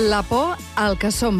La por al que som.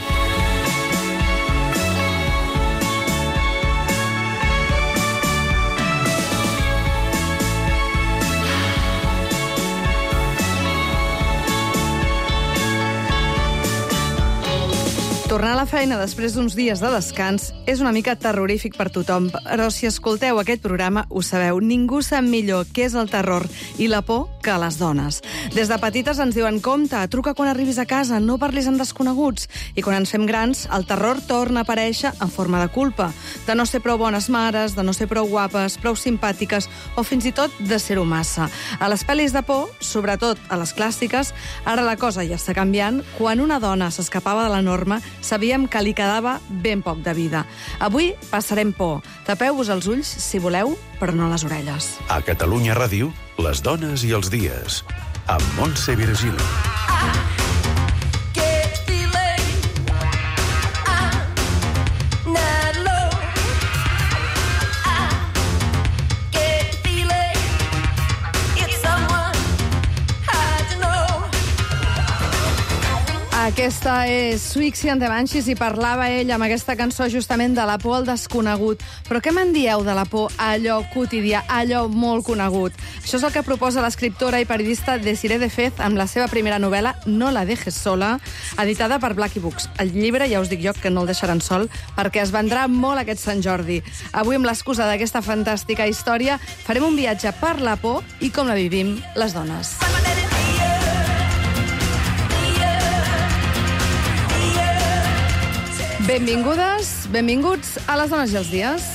Tornar a la feina després d'uns dies de descans és una mica terrorífic per tothom, però si escolteu aquest programa ho sabeu, ningú sap millor què és el terror i la por que les dones. Des de petites ens diuen compte, truca quan arribis a casa, no parlis amb desconeguts. I quan ens fem grans, el terror torna a aparèixer en forma de culpa, de no ser prou bones mares, de no ser prou guapes, prou simpàtiques o fins i tot de ser-ho massa. A les pel·lis de por, sobretot a les clàssiques, ara la cosa ja està canviant. Quan una dona s'escapava de la norma, sabíem que li quedava ben poc de vida. Avui passarem por. Tapeu-vos els ulls, si voleu, però no les orelles. A Catalunya Ràdio, les dones i els dies. Amb Montse Virgili. Aquesta és Siouxsie and the Banshees i parlava ell amb aquesta cançó justament de la por al desconegut. Però què me'n dieu de la por a allò quotidià, a allò molt conegut? Això és el que proposa l'escriptora i periodista Desirée Defez amb la seva primera novel·la No la dejes sola, editada per Blackie Books. El llibre, ja us dic jo, que no el deixaran sol, perquè es vendrà molt aquest Sant Jordi. Avui, amb l'excusa d'aquesta fantàstica història, farem un viatge per la por i com la vivim les dones. Benvingudes, benvinguts a les dones i els dies.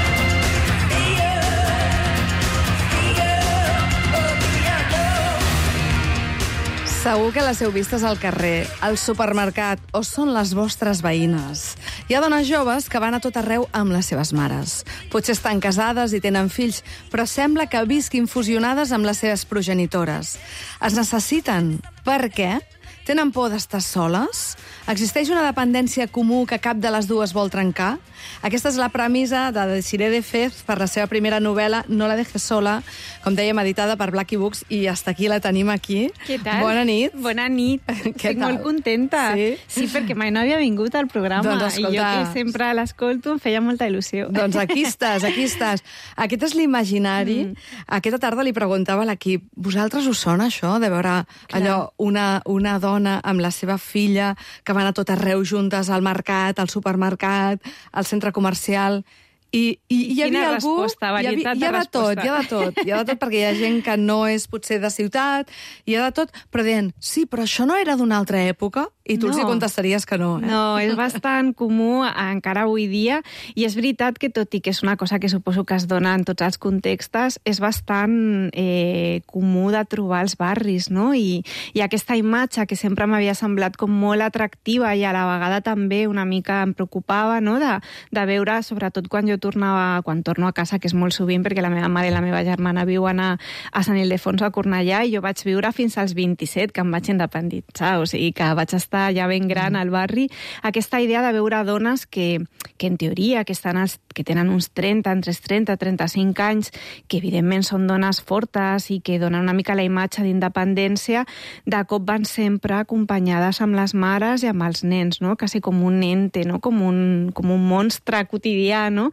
Segur que les heu vistes al carrer, al supermercat o són les vostres veïnes. Hi ha dones joves que van a tot arreu amb les seves mares. Potser estan casades i tenen fills, però sembla que visquin fusionades amb les seves progenitores. Es necessiten. Per què? Tenen por d'estar soles? Existeix una dependència comú que cap de les dues vol trencar? Aquesta és la premissa de Desirée Defez per la seva primera novel·la No la dejes sola, com dèiem, editada per Blackie Books, i hasta aquí la tenim aquí. Què tal? Bona nit. Bona nit. Estic molt contenta. Sí? Sí, perquè mai no havia vingut al programa. Doncs escolta, i jo que sempre l'escolto em feia molta il·lusió. Doncs aquí estàs, aquí estàs. Aquest és l'imaginari. Aquesta tarda li preguntava a l'equip, vosaltres us sona això, de veure allò, una dona amb la seva filla que van a tot arreu juntes al mercat, al supermercat, al centre comercial, i hi havia Quina algú... resposta, varietat de Hi resposta. ha de tot, perquè hi ha gent que no és potser de ciutat, hi ha de tot, però deien, sí, però això no era d'una altra època? I tu els hi contestaries que no, eh? No, és bastant comú encara avui dia, i és veritat que tot i que és una cosa que suposo que es dona en tots els contextes, és bastant comú de trobar als barris, no? I aquesta imatge que sempre m'havia semblat com molt atractiva i a la vegada també una mica em preocupava, no? De veure, sobretot quan torno a casa, que és molt sovint perquè la meva mare i la meva germana viuen a Sant Ildefons a Cornellà, i jo vaig viure fins als 27, que em vaig independitzar, o sigui que vaig estar ja ben gran al barri. Aquesta idea de veure dones que en teoria que tenen uns 30, entre 30 i 35 anys, que evidentment són dones fortes i que donen una mica la imatge d'independència, de cop van sempre acompanyades amb les mares i amb els nens, no? Quasi com un ente, no? Com un monstre quotidià, no?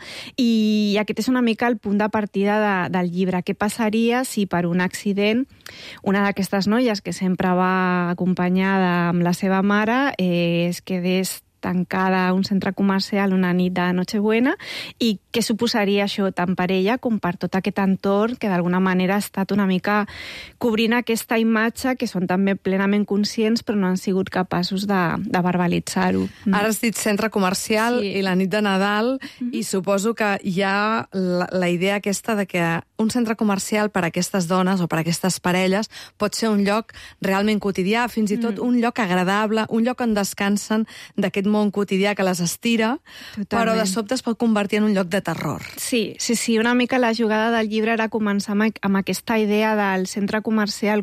I aquest és una mica el punt de partida del llibre. Què passaria si per un accident una d'aquestes noies que sempre va acompanyada amb la seva mare es quedés tancada a un centre comercial una nit de Nochebuena, i què suposaria això tant per ella com per tot aquest entorn que d'alguna manera ha estat una mica cobrint aquesta imatge que són també plenament conscients però no han sigut capaços de verbalitzar-ho. Ara has dit centre comercial i la nit de Nadal, i suposo que hi ha la idea aquesta de que un centre comercial per a aquestes dones o per a aquestes parelles pot ser un lloc realment quotidià, fins i tot un lloc agradable, un lloc on descansen d'aquest aquest món quotidià que les estira, però de sobte es pot convertir en un lloc de terror. Sí, una mica la jugada del llibre era començar amb aquesta idea del centre comercial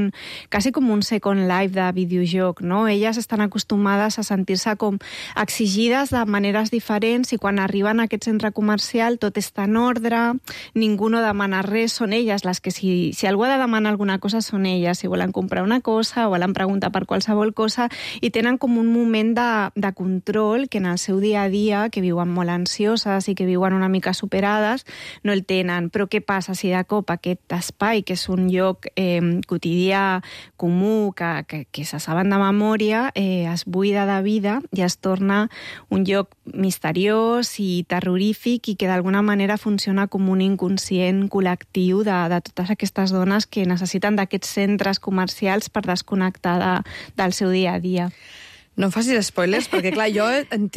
quasi com un Second Life de videojoc, no? Elles estan acostumades a sentir-se com exigides de maneres diferents i quan arriben a aquest centre comercial tot està en ordre, ningú no demana res, són elles les que si algú ha de demanar alguna cosa són elles, si volen comprar una cosa o volen preguntar per qualsevol cosa i tenen com un moment de control que en el seu dia a dia, que viuen molt ansioses i que viuen una mica superades, no el tenen. Però què passa si de cop aquest espai, que és un lloc quotidià, comú, que se saben de memòria, es buida de vida i es torna un lloc misteriós i terrorífic i que d'alguna manera funciona com un inconscient col·lectiu de totes aquestes dones que necessiten d'aquests centres comercials per desconnectar del seu dia a dia. No em facis spoilers, perquè clar, jo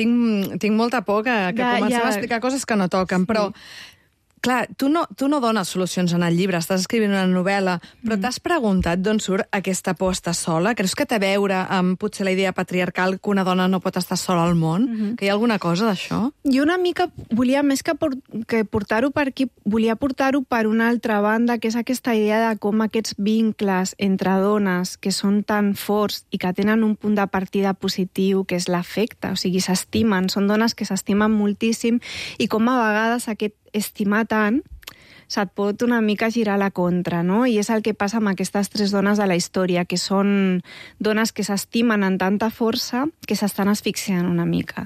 tinc molta por que comencem a explicar coses que no toquen, però clar, tu no dones solucions en el llibre, estàs escrivint una novel·la, però t'has preguntat d'on surt aquesta por a estar sola? Creus que té a veure amb potser la idea patriarcal que una dona no pot estar sola al món? Que hi ha alguna cosa d'això? Jo una mica volia, més que portar-ho per aquí, volia portar-ho per una altra banda, que és aquesta idea de com aquests vincles entre dones que són tan forts i que tenen un punt de partida positiu, que és l'afecte, o sigui, s'estimen, són dones que s'estimen moltíssim i com a vegades aquest estimar tant se't pot una mica girar la contra, no? I és el que passa amb aquestes tres dones de la història, que són dones que s'estimen amb tanta força que s'estan asfixiant una mica.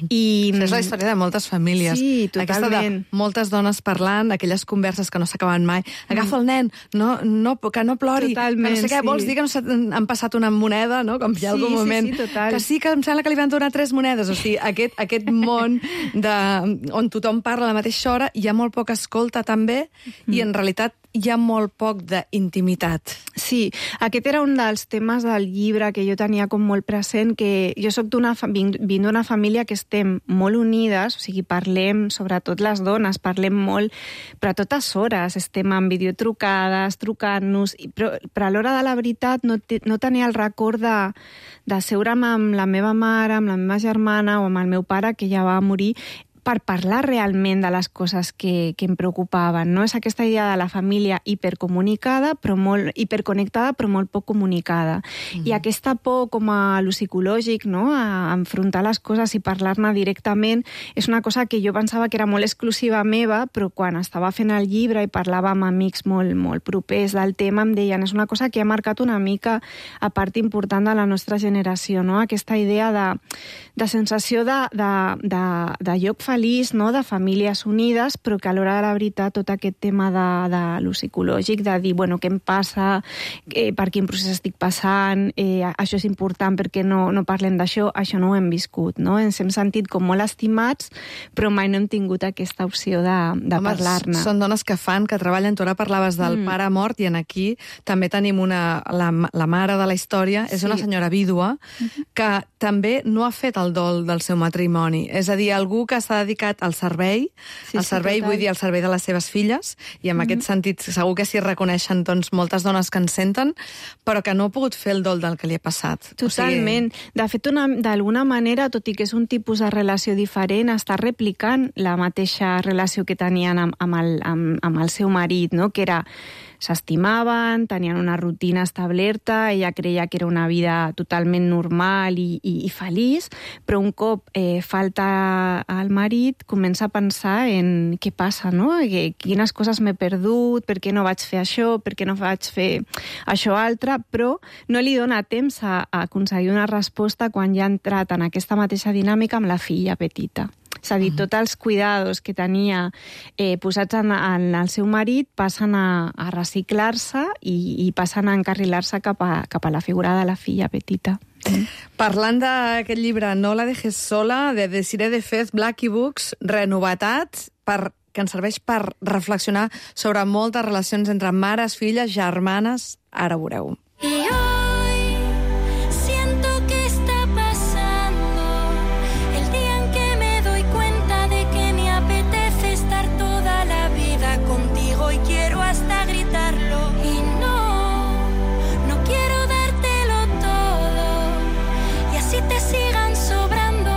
És la història de moltes famílies. Sí, totalment. Aquesta de moltes dones parlant, aquelles converses que no s'acaben mai. Agafa el nen, que no plori, totalment, que no sé què, vols dir que no han passat una moneda, no? Com hi ha algun moment. Sí, total. Que sí que em sembla que li van donar 3 monedes. O sigui, aquest món on tothom parla a la mateixa hora, hi ha molt poca escolta també, i en realitat hi ha molt poc d'intimitat. Sí, aquest era un dels temes del llibre que jo tenia com molt present, que jo vinc d'una família que estem molt unides, o sigui, parlem, sobretot les dones, parlem molt, però a totes hores estem en videotrucades, trucant-nos, però a l'hora de la veritat no tenia el record de seure'm amb la meva mare, amb la meva germana o amb el meu pare, que ja va morir, per parlar realment de les coses que em preocupaven, no? És aquesta idea de la família hiperconnectada, però molt poc comunicada. I aquesta por com a lo psicològic, no? A enfrontar les coses i parlar-ne directament, és una cosa que jo pensava que era molt exclusiva meva, però quan estava fent el llibre i parlava amb amics molt, molt propers del tema, em deien, és una cosa que ha marcat una mica a part important de la nostra generació, no? Aquesta idea de sensació de lloc feliç, no? De famílies unides, però que a l'hora de la veritat tot aquest tema de lo psicològic, de dir, bueno, què em passa, per quin procés estic passant, això és important perquè no parlem d'això, això no ho hem viscut, no? Ens hem sentit com molt estimats, però mai no hem tingut aquesta opció de parlar-ne. Són dones que treballen, tu ara parlaves del pare mort, i en aquí també tenim la mare de la història, és una senyora vídua, que també no ha fet el dol del seu matrimoni, és a dir, algú que s'ha dedicat al servei, vull dir, al servei de les seves filles, i en aquest sentit segur que s'hi reconeixen moltes dones que ens senten, però que no ha pogut fer el dol del que li ha passat. Totalment. De fet, d'alguna manera, tot i que és un tipus de relació diferent, està replicant la mateixa relació que tenien amb el seu marit, no? Que era s'estimaven, tenien una rutina establerta, ella creia que era una vida totalment normal i feliç, però un cop falta el marit, comença a pensar en què passa, no? Quines coses m'he perdut, per què no vaig fer això, per què no vaig fer això altre, però no li dona temps a aconseguir una resposta quan ja ha entrat en aquesta mateixa dinàmica amb la filla petita. És a dir, tots els cuidados que tenia posats en el seu marit passen a reciclar-se i passen a encarrilar-se cap a la figura de la filla petita. Parlant d'aquest llibre, No la dejes sola, de Desiree de Fez, Blackie Books, renovatats, que ens serveix per reflexionar sobre moltes relacions entre mares, filles, germanes. Ara ho veureu. Te sigan sobrando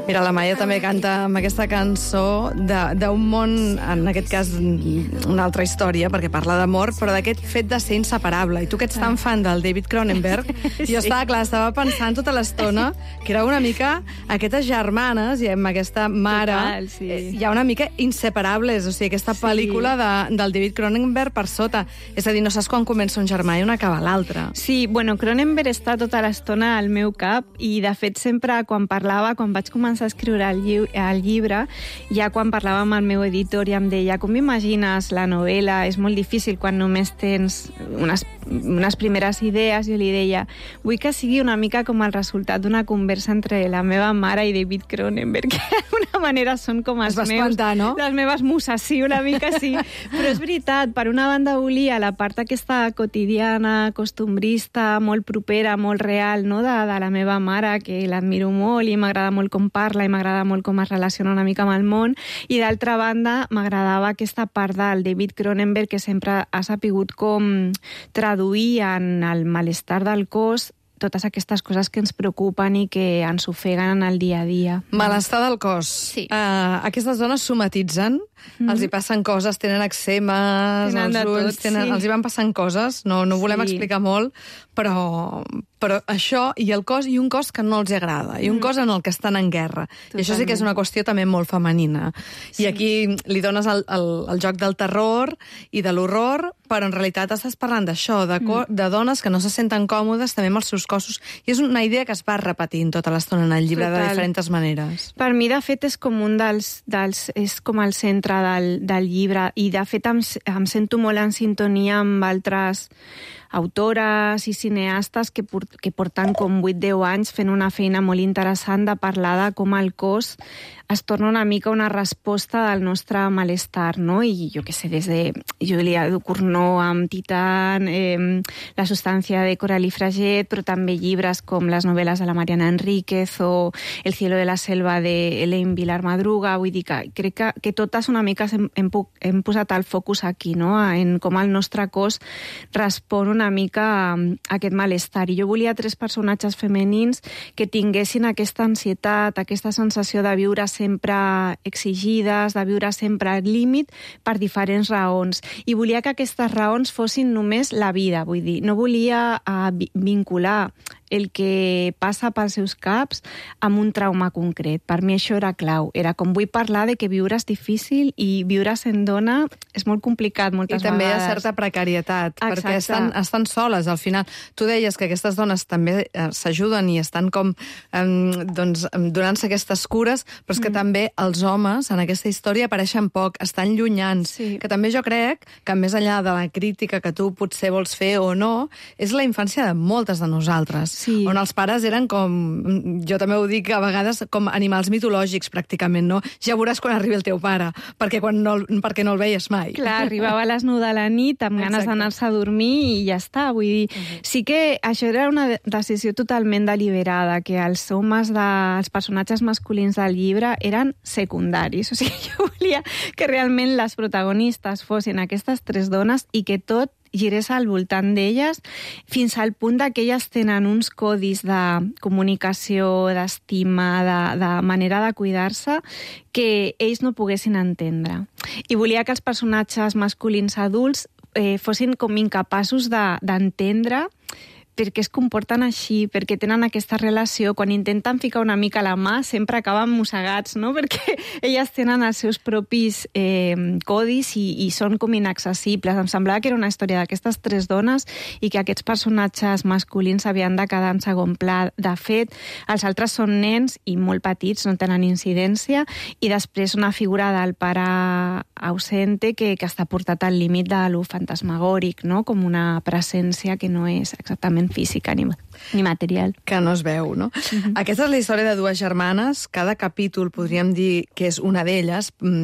Mira, la Maia també canta amb aquesta cançó d'un món, en aquest cas una altra història, perquè parla d'amor, però d'aquest fet de ser inseparable. I tu que ets tan fan del David Cronenberg, jo estava pensant tota l'estona que era una mica aquestes germanes i amb aquesta mare, hi ha una mica inseparables, o sigui, aquesta pel·lícula del David Cronenberg per sota. És a dir, no saps quan comença un germà i on acaba l'altre. Sí, bueno, Cronenberg està tota l'estona al meu cap i, de fet, sempre quan vaig començar a escriure el llibre, ja quan parlava amb el meu editor i em deia, com imagines la novel·la? És molt difícil quan només tens unes primeres idees. Jo li deia, vull que sigui una mica com el resultat d'una conversa entre la meva mare i David Cronenberg, que d'alguna manera són com les meves muses, sí, una mica sí. Però és veritat, per una banda volia la part aquesta quotidiana, costumbrista, molt propera, molt real, no? de la meva mare, que l'admiro molt i m'agrada molt com parla i m'agrada molt com es relaciona una mica amb el món, i d'altra banda m'agradava aquesta part del David Cronenberg que sempre ha sapigut com traduir en el malestar del cos totes aquestes coses que ens preocupen i que ens ofeguen en el dia a dia. Malestar del cos. Sí. Aquestes dones somatitzen, els hi passen coses, tenen eczemes, els ulls, els hi van passant coses, no volem explicar molt, però això i el cos, i un cos que no els agrada, i un cos en el que estan en guerra. Totalment. I això sí que és una qüestió també molt femenina. Sí. I aquí li dones el joc del terror i de l'horror, però en realitat estàs parlant d'això, de dones que no se senten còmodes també amb els seus cossos, i és una idea que es va repetint tota l'estona en el llibre de diferents maneres. Per mi, de fet, és com és com el centre del llibre, i de fet em sento molt en sintonia amb altres autores i cineastes que porten com 8-10 anys fent una feina molt interessant de parlar de com el cos es torna una mica una resposta del nostre malestar, no? I jo què sé, des de Julia Ducournau amb Titan, La substància de Coralie Fraget, però també llibres com les novel·les de la Mariana Enríquez o El cielo de la selva de Elaine Vilar Madruga. Vull dir que crec que totes una mica hem posat el focus aquí, no? En com el nostre cos respon una mica a aquest malestar. I jo volia 3 personatges femenins que tinguessin aquesta ansietat, aquesta sensació de viure sempre exigides, de viure sempre al límit per diferents raons. I volia que aquestes raons fossin només la vida, vull dir, no volia vincular el que passa pels seus caps amb un trauma concret. Per mi això era clau. Era com vull parlar de que viure és difícil i viure sent dona és molt complicat moltes vegades. I també hi ha certa precarietat, perquè estan soles al final. Tu deies que aquestes dones també s'ajuden i estan com donant-se aquestes cures, però és que també els homes en aquesta història apareixen poc, estan llunyans. Sí. Que també jo crec que més enllà de la crítica que tu potser vols fer o no, és la infància de moltes de nosaltres. Sí. On els pares eren com, jo també ho dic a vegades, com animals mitològics pràcticament, no? Ja veuràs quan arribi el teu pare, perquè no el veies mai. Clar, arribava a les 9 de la nit amb ganes d'anar-se a dormir i ja està. Vull dir, sí que això era una decisió totalment deliberada, que els homes els personatges masculins del llibre eren secundaris. O sigui, jo volia que realment les protagonistes fossin aquestes 3 dones i que tot girés al voltant d'elles, fins al punt que elles tenen uns codis de comunicació, d'estima, de manera de cuidar-se, que ells no poguessin entendre. I volia que els personatges masculins adults fossin com incapaços d'entendre perquè es comporten així, perquè tenen aquesta relació. Quan intenten ficar una mica la mà, sempre acaben mossegats, no? Perquè elles tenen els seus propis codis i són com inaccessibles. Em semblava que era una història d'aquestes 3 dones i que aquests personatges masculins havien de quedar en segon pla. De fet, els altres són nens i molt petits, no tenen incidència, i després una figura del pare ausente que està portat al límit de lo fantasmagòric, no? Com una presència que no és exactament física ni material. Que no es veu, no? Aquesta és la història de 2 germanes. Cada capítol podríem dir que és una d'elles.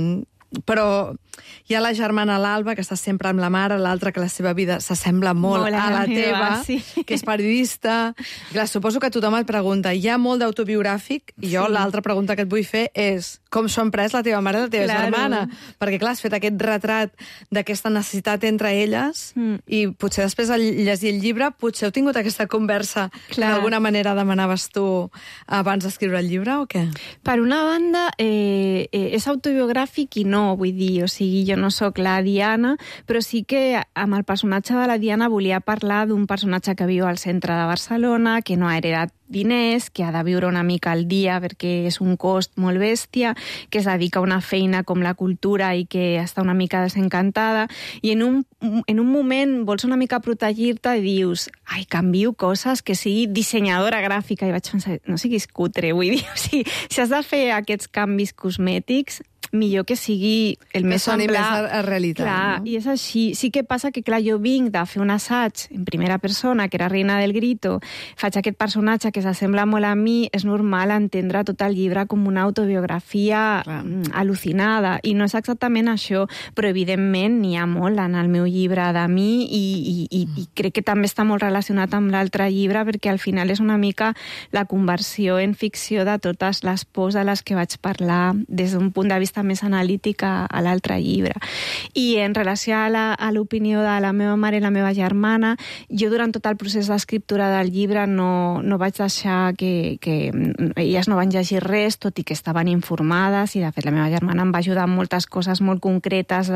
Però hi ha la germana l'Alba, que està sempre amb la mare, l'altra que la seva vida s'assembla molt a la teva, sí. que és periodista. Clar, suposo que tothom et pregunta, hi ha molt d'autobiogràfic, i jo l'altra pregunta que et vull fer és com s'ho han pres la teva mare i la teva germana? Perquè, clar, has fet aquest retrat d'aquesta necessitat entre elles, i potser després de llegir el llibre, potser heu tingut aquesta conversa que d'alguna manera demanaves tu abans d'escriure el llibre, o què? Per una banda, és autobiogràfic i no, vull dir, o sigui, jo no sóc la Diana, però sí que amb el personatge de la Diana volia parlar d'un personatge que viu al centre de Barcelona, que no ha heredat diners, que ha de viure una mica al dia perquè és un cost molt bèstia, que es dedica a una feina com la cultura i que està una mica desencantada, i en un moment vols una mica protegir-te i dius, ai, canvio coses, que sigui dissenyadora gràfica, i vaig pensar, no siguis cutre, vull dir, o sigui, si has de fer aquests canvis cosmètics, millor que sigui el més semblant a realitat. Clar, no? I és així. Sí que passa que, clar, jo vinc de fer un assaig en primera persona, que era Reina del Grito, faig aquest personatge que s'assembla molt a mi, és normal entendre tot el llibre com una autobiografia al·lucinada, i no és exactament això, però evidentment n'hi ha molt en el meu llibre de mi, i crec que també està molt relacionat amb l'altre llibre, perquè al final és una mica la conversió en ficció de totes les pors a les que vaig parlar des d'un punt de vista més analítica a l'altre llibre. I en relació a l'opinió de la meva mare i la meva germana, jo durant tot el procés d'escriptura del llibre no vaig deixar que elles no van llegir res, tot i que estaven informades, i de fet la meva germana em va ajudar en moltes coses molt concretes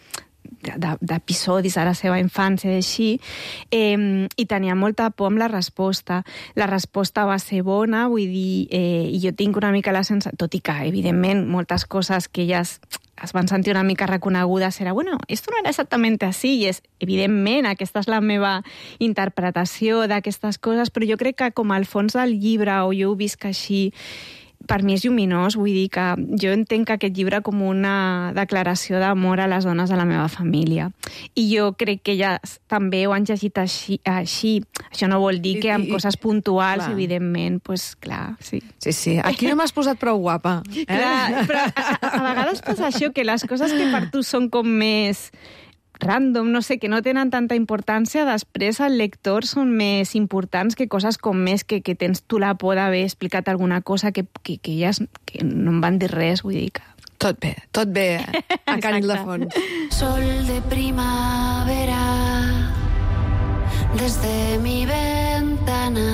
d'episodis a la seva infància i així, i tenia molta por amb la resposta. La resposta va ser bona, vull dir, i jo tinc una mica la sensació, tot i que, evidentment, moltes coses que elles es van sentir una mica reconegudes era, bueno, esto no era exactament així, i és, evidentment, aquesta és la meva interpretació d'aquestes coses, però jo crec que com al fons del llibre, o jo ho visc així, per mi és lluminós, vull dir que jo entenc aquest llibre com una declaració d'amor a les dones de la meva família. I jo crec que elles també ho han llegit així. Això no vol dir que amb coses puntuals, evidentment, doncs clar, sí. Sí. Aquí no m'has posat prou guapa. Clar, però a vegades passa això, que les coses que per tu són com més random, no sé, que no tenen tanta importància, després al lector són més importants que coses com més que tens tu la por d'haver explicat alguna cosa que elles que no em van dir res, vull dir que... Tot bé, a Canil de Fons. Sol de primavera, desde mi ventana,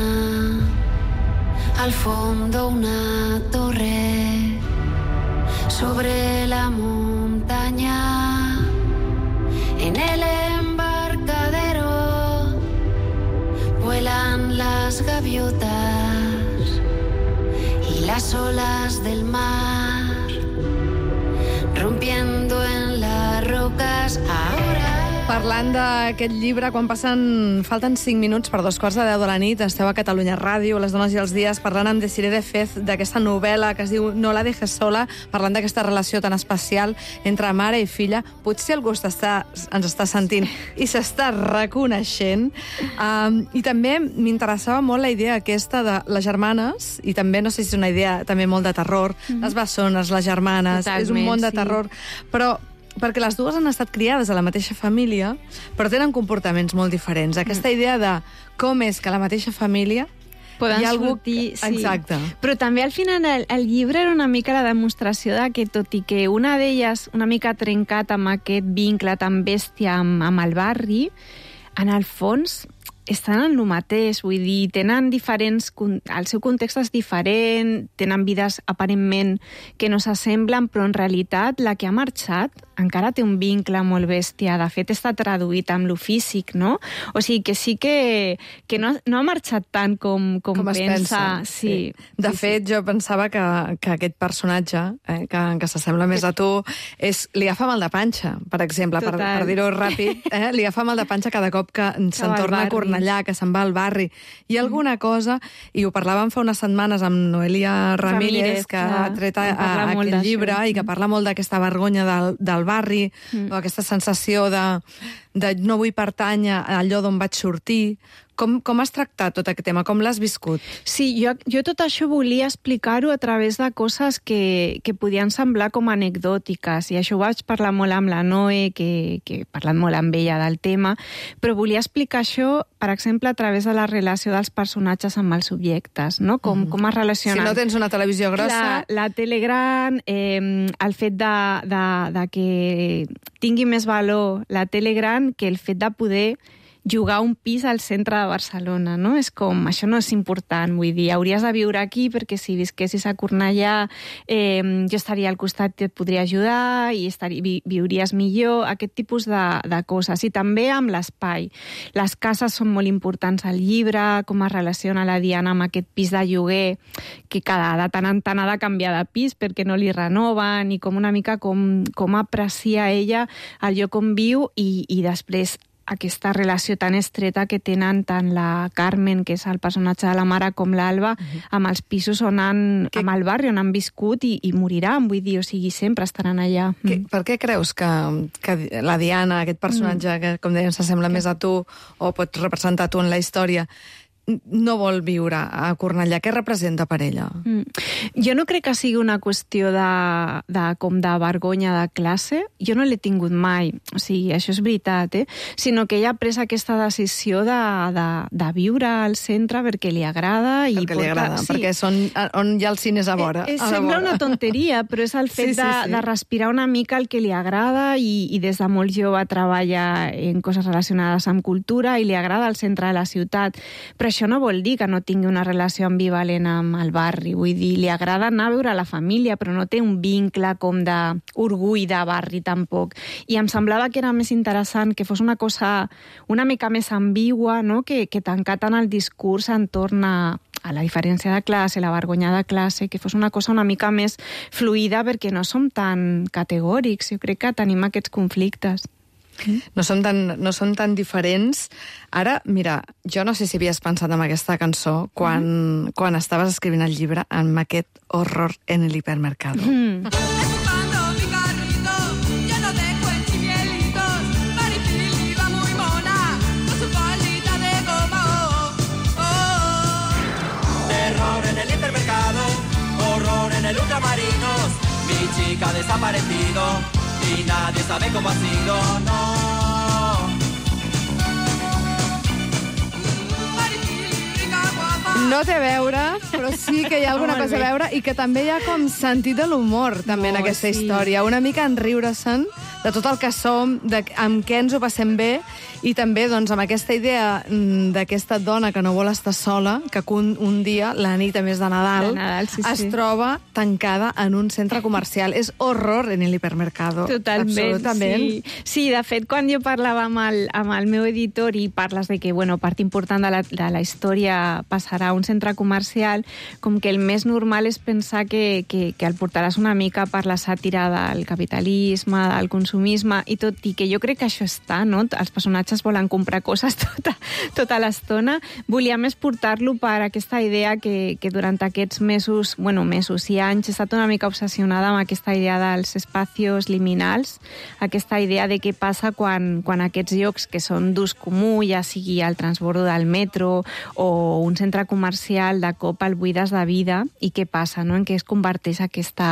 al fondo una torre, sobre la montaña. En el embarcadero vuelan las gaviotas y las olas del mar, rompiendo en las rocas ahora. Parlant d'aquest llibre, quan falten 5 minuts per 2:15 de la nit, esteu a Catalunya Ràdio, Les dones i els dies, parlant amb Desiree de Fez d'aquesta novel·la que es diu No la dejes sola, parlant d'aquesta relació tan especial entre mare i filla. Potser algú ens està sentint i s'està reconeixent. I també m'interessava molt la idea aquesta de les germanes, i també, no sé si és una idea també molt de terror, les bessones, les germanes, totalment, és un món de terror, però perquè les dues han estat criades a la mateixa família, però tenen comportaments molt diferents. Aquesta idea de com és que a la mateixa família poden hi ha algú... sortir... Sí. Exacte. Però també al final el llibre era una mica la demostració de que, tot i que una d'elles una mica trencat amb aquest vincle tan bèstia amb el barri, en el fons estan en el mateix, vull dir, tenen diferents... El seu context és diferent, tenen vides aparentment que no s'assemblen, però en realitat la que ha marxat encara té un vincle molt bèstia. De fet, està traduït amb lo físic, no? O sigui, que sí que no ha marxat tant com pensa. Sí. De fet, jo pensava que aquest personatge, que s'assembla més a tu, li agafa mal de panxa, per exemple, per dir-ho ràpid. Li agafa mal de panxa cada cop que se'n torna a Cornellà, que se'n va al barri. Hi ha alguna cosa, i ho parlàvem fa unes setmanes amb Noelia Ramírez, que ha tret aquest llibre i que parla molt d'aquesta vergonya del barri, o aquesta sensació de no vull pertànyer a allò d'on vaig sortir, Com has tractat tot aquest tema? Com l'has viscut? Sí, jo tot això volia explicar-ho a través de coses que podien semblar com anecdòtiques, i això ho vaig parlar molt amb la Noe, que he parlat molt amb ella del tema, però volia explicar això, per exemple, a través de la relació dels personatges amb els subjectes, no? Com es relacionen. Si no tens una televisió grossa... La tele gran, el fet de que tingui més valor la tele gran que el fet de poder jugar un pis al centre de Barcelona, no? És com, això no és important, vull dir, hauries de viure aquí perquè si visquessis a Cornellà jo estaria al costat i et podria ajudar i viuries millor, aquest tipus de coses. I també amb l'espai. Les cases són molt importants al llibre, com es relaciona la Diana amb aquest pis de lloguer, que de tant en tant ha de canviar de pis perquè no li renoven, i com una mica com aprecia ella el lloc on viu, i després aquesta relació tan estreta que tenen tant la Carmen, que és el personatge de la mare, com l'Alba, amb els pisos amb el barri on han viscut i moriran, vull dir, o sigui, sempre estaran allà. Per què creus que la Diana, aquest personatge que, com dèiem, s'assembla més a tu, o pots representar tu en la història, no vol viure a Cornellà? Què representa per ella? Jo no crec que sigui una qüestió de vergonya de classe. Jo no l'he tingut mai, o sigui, això és veritat, sinó que ella ha pres aquesta decisió de viure al centre perquè li agrada. Perquè són on hi ha els cines a vora. Sembla una tonteria, però és el fet de respirar una mica el que li agrada, i des de molt jove treballa en coses relacionades amb cultura i li agrada el centre de la ciutat. Però això no vol dir que no tingui una relació ambivalent amb el barri. Vull dir, li agrada anar a veure la família, però no té un vincle com d'orgull de barri tampoc. I em semblava que era més interessant que fos una cosa una mica més ambigua, no? que tancar tant el discurs entorn a la diferència de classe, la vergonya de classe, que fos una cosa una mica més fluida, perquè no som tan categòrics. Jo crec que tenim aquests conflictes. No són tan diferents. Ara, mira, jo no sé si havies pensat en aquesta cançó quan estaves escrivint el llibre, amb aquest horror en el hipermercado. Terror en el hipermercado, horror en el ultramarinos, mi chica ha desaparecido y nadie sabe cómo ha sido, no. No té a veure, però sí que hi ha alguna cosa a veure, i que també hi ha com sentit de l'humor també en aquesta història. Una mica en riure-se'n de tot el que som, amb què ens ho passem bé, i també doncs, amb aquesta idea d'aquesta dona que no vol estar sola, que un dia, la nit a més de Nadal, es troba tancada en un centre comercial. És horror en el hipermercado. Totalment, absolutament. Sí, de fet, quan jo parlava amb el meu editor i parles de que, part important de la història passarà a un centre comercial, com que el més normal és pensar que el portaràs una mica per la sàtira del capitalisme, del consumisme, i tot, i que jo crec que això està, no? Els personatges volen comprar coses tota l'estona. Volia més portar-lo per aquesta idea que durant aquests mesos i anys he estat una mica obsessionada amb aquesta idea dels espacios liminals, aquesta idea de què passa quan aquests llocs que són d'ús comú, ja sigui el transbordo del metro o un centre comercial, de cop el buides de vida, i què passa, no? En què es converteix aquest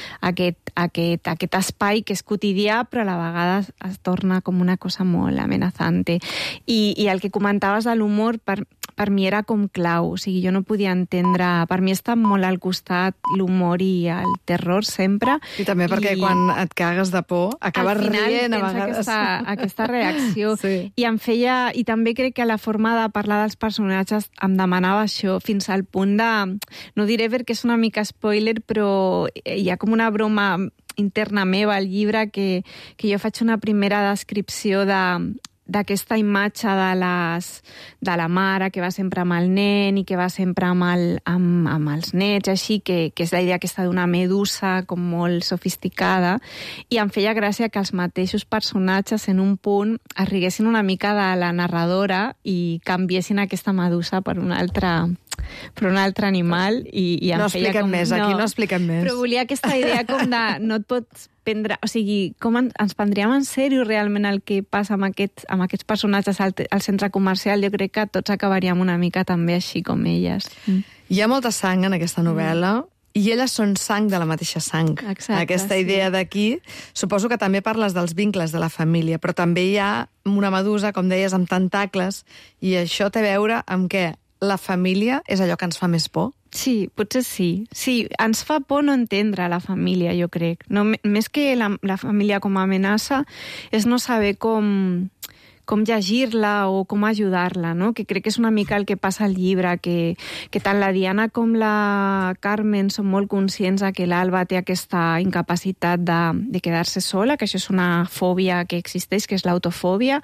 espai que és quotidià, però a la vegada es torna com una cosa molt amenazante. I el que comentaves de l'humor, per mi era com clau, o sigui, jo no podia entendre, per mi està molt al costat l'humor i el terror sempre. I també perquè quan et cagues de por acabes rient a vegades. Aquesta reacció. Sí. I em feia, i també crec que la forma de parlar dels personatges em demanava això, fins al punt de, no diré perquè és una mica spoiler, però hi ha com una broma interna meva al llibre que jo faig una primera descripció d'aquesta imatge de la mare que va sempre amb el nen i que va sempre amb els nets, així, que és la idea aquesta d'una medusa com molt sofisticada, i em feia gràcia que els mateixos personatges en un punt es riguessin una mica de la narradora i canviessin aquesta medusa per una altra per un altre animal i em No feia expliquem com... més, aquí no expliquem més. Però volia aquesta idea com de no et pots prendre... O sigui, com ens prendríem en sèrio realment el que passa amb aquests personatges al centre comercial? Jo crec que tots acabaríem una mica també així com elles. Hi ha molta sang en aquesta novel·la, i elles són sang de la mateixa sang. Exacte, aquesta idea d'aquí, suposo que també parles dels vincles de la família, però també hi ha una medusa, com deies, amb tentacles, i això té a veure amb què la família és allò que ens fa més por? Sí, potser sí. Sí, ens fa por no entendre la família, jo crec. No, més que la família com a amenaça, és no saber com llegir-la o com ajudar-la, no? Que crec que és una mica el que passa al llibre, que tant la Diana com la Carmen són molt conscients que l'Alba té aquesta incapacitat de quedar-se sola, que això és una fòbia que existeix, que és l'autofòbia,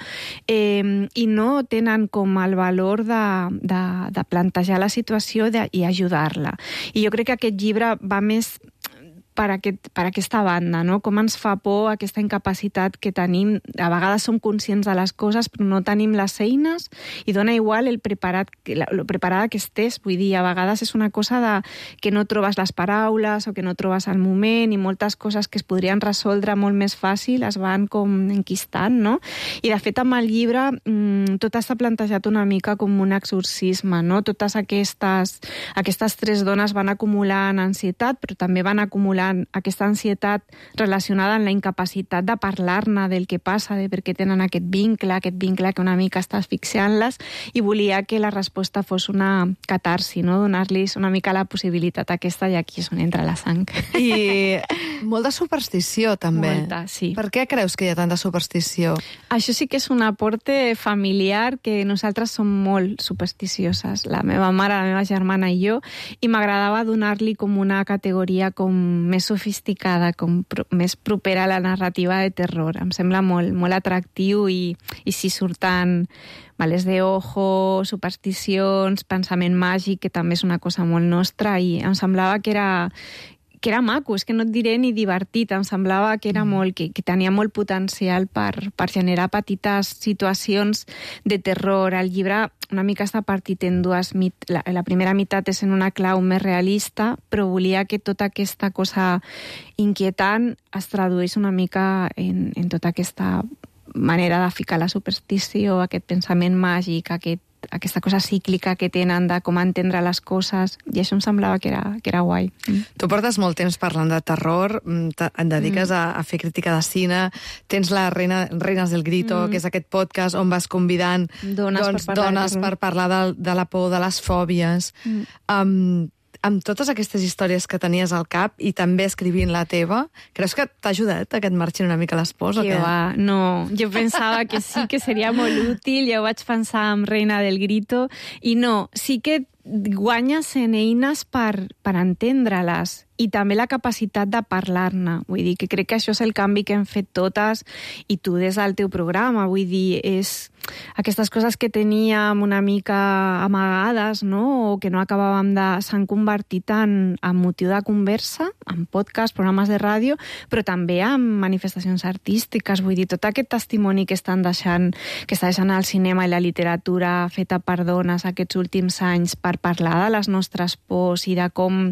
i no tenen com el valor de plantejar la situació i ajudar-la. I jo crec que aquest llibre va més per aquesta banda, no? Com ens fa por aquesta incapacitat que tenim. A vegades som conscients de les coses, però no tenim les eines, i dona igual lo preparada que estés. Vull dir, a vegades és una cosa que no trobes les paraules o que no trobes el moment, i moltes coses que es podrien resoldre molt més fàcil es van com enquistant, no? I de fet amb el llibre tot està plantejat una mica com un exorcisme, no? Totes aquestes 3 dones van acumulant ansietat, però també van acumulant aquesta ansietat relacionada amb la incapacitat de parlar-ne del que passa, de per què tenen aquest vincle que una mica està asfixiant-les, i volia que la resposta fos una catarsi, no? Donar-los una mica la possibilitat aquesta, i aquí és on entra la sang. I molta superstició, també. Molta, sí. Per què creus que hi ha tanta superstició? Això sí que és un aporte familiar, que nosaltres som molt supersticioses, la meva mare, la meva germana i jo, i m'agradava donar-li com una categoria com més sofisticada, com més propera a la narrativa de terror. Em sembla molt atractiu, i si surten males de ojo, supersticions, pensament màgic, que també és una cosa molt nostra, i em semblava que era maco, és que no et diré ni divertit, em semblava que era que tenia molt potencial per generar petites situacions de terror. El llibre una mica està partit en dues... La primera meitat és en una clau més realista, però volia que tota aquesta cosa inquietant es traduís una mica en tota aquesta manera de ficar la superstició, aquest pensament màgic, aquesta cosa cíclica que tenen de com entendre les coses, i això em semblava que era guai. Tu portes molt temps parlant de terror, et dediques a fer crítica de cine, tens la Reines del Grito, que és aquest podcast on vas convidant dones per parlar de la por, de les fòbies. Amb totes aquestes històries que tenies al cap i també escrivint la teva, creus que t'ha ajudat a que et marxin una mica les pors? No, jo pensava que sí, que seria molt útil, ja ho vaig pensar amb Reina del Grito, i no, sí que guanyes en eines per entendre-les, i també la capacitat de parlar-ne. Vull dir que crec que això és el canvi que hem fet totes, i tu des del teu programa. Vull dir, és aquestes coses que teníem una mica amagades, no? O que no acabàvem s'han convertit en motiu de conversa, en podcast, programes de ràdio, però també en manifestacions artístiques. Vull dir, tot aquest testimoni que està deixant el cinema i la literatura feta per dones aquests últims anys per parlar de les nostres pors i de com